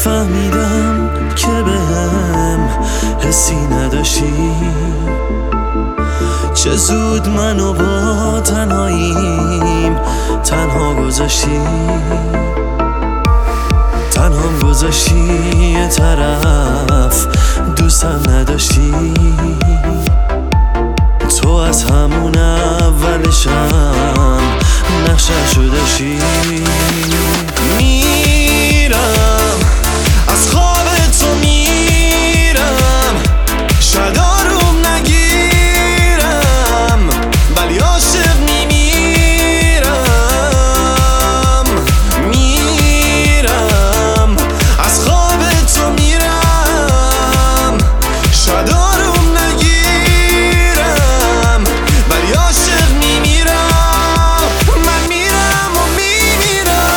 فهمیدم که بهم حسی نداشتی، چه زود منو با تنهاییم تنها گذاشتی، تنهام گذاشتی یه طرف دوستم نداشتی. تو از همون اولشم نقشه‌شو داشتی. میرم از خواب تو میرم، شاید آروم نگیرم ولی عاشق میمیرم. میرم از خواب تو میرم، شاید آروم نگیرم ولی عاشق میمیرم. من میرم و میمیرم.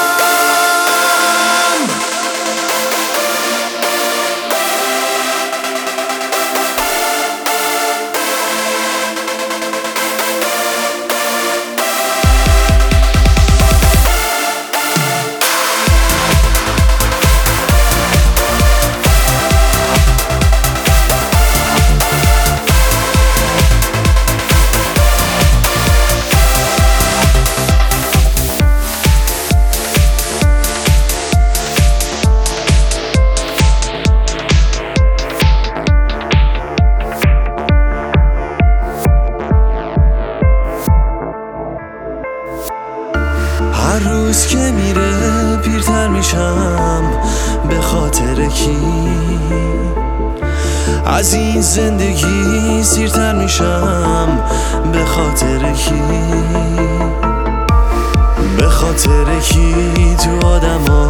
هر روز که میره پیرتر میشم به خاطر کی، از این زندگی سیرتر میشم به خاطر کی، به خاطر کی تو آدما